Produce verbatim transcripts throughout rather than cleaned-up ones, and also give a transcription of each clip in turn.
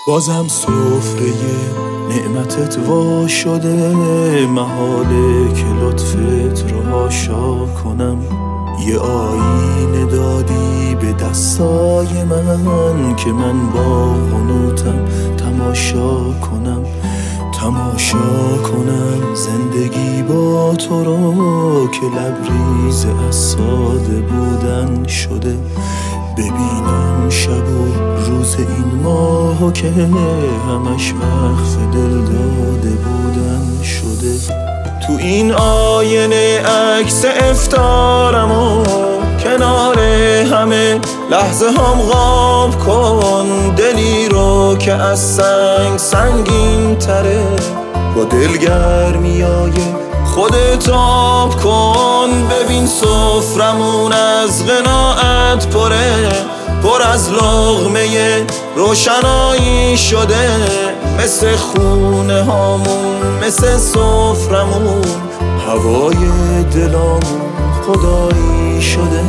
بازم سفره نعمتت وا شده، محاله که لطفت رو حاشا کنم. یه آینه دادی به دستای من که من با قنوتم تماشا کنم تماشا کنم زندگی با تو رو که لبریز از ساده بودن شده. ببینم شب و روز این ماهو که همش وقف دل داده بودن شده. تو این آینه عکس افطارم و کنار همه لحظه هم غاب کن. دلی رو که از سنگ سنگین تره، با دلگرمیای خودت آب کن. ببین سفرمون از قناعت پره، پر از لقمه روشنایی شده. مثل خونه هامون، مثل سفرمون، هوای دلامون خدایی شده.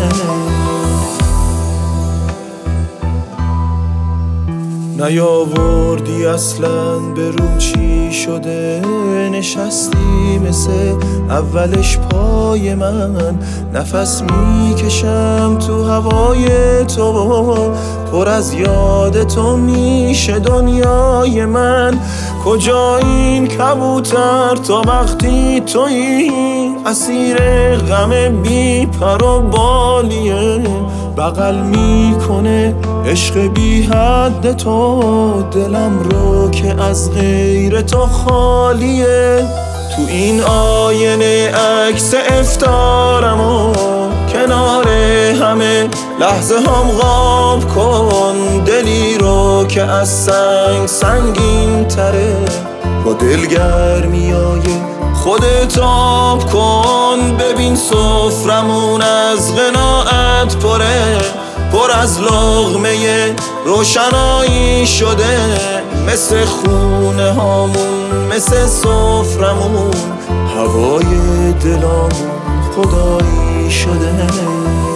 نیاوردی اصلاً به روم چی شده، نشستی مثل اولش پای من. نفس میکشم تو هوای تو، پر از یاد تو میشه دنیای من. کجا این کبوتر تا وقتی تویی اسیر غم بی پر و بالیه. بغل میکنه عشق بی حد تو، دلم رو که از غیر تو خالیه. تو این آینه عکس افطارم و کنار همه لحظه هم غاب کن. دلی رو که از سنگ سنگین تره، با دلگرمیای خودت آب کن. ببین سفرمون از قناعت پره، پر از لقمه روشنایی شده. مثل خونه هامون، مثل سفرمون، هوای دلامون خدایی شده.